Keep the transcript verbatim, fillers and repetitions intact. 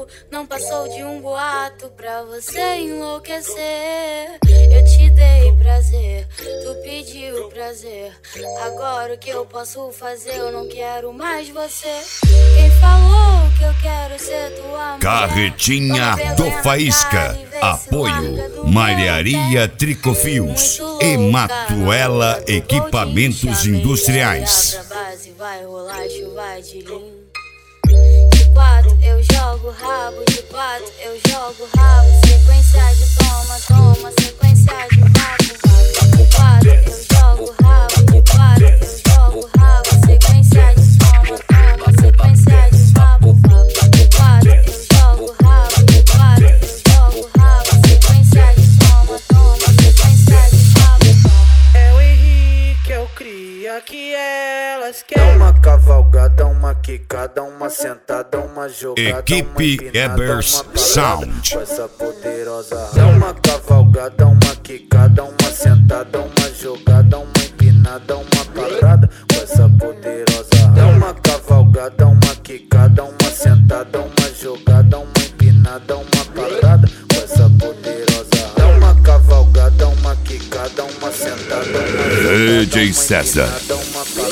Não passou de um boato pra você enlouquecer. Eu te dei prazer, tu pediu prazer. Agora o que eu posso fazer? Eu não quero mais você. Quem falou que eu quero ser tua mulher? Carretinha do Faísca. Apoio Malharia Tricofios e Matuela Equipamentos Industriais. Vai rolar chuva de lim. De quatro eu jogo rabo, de quatro eu jogo rabo. Sequência de toma, toma, sequência de vapo, vapo. De quatro eu jogo rabo, de quatro eu jogo rabo. Sequência de toma, toma, sequência de vapo, vapo. De quatro eu jogo rabo, de quatro eu jogo rabo. Sequência de toma, toma, sequência de vapo, vapo. É o Henrique, é o cria que elas querem. Uma cavalgada, uma quicada, uma sentada, uma jogada. Equipe uma empinada, Ebers uma parada, Sound. com essa poderosa. Dá uma cavalgada, uma quicada, uma sentada, uma jogada, uma empinada, uma parada, com essa poderosa. Dá uma cavalgada, uma quicada, uma sentada, uma jogada, uma empinada, uma parada, com essa poderosa. Dá uma cavalgada, uma quicada, uma sentada, uma jogada, D J uma César. empinada, uma parada.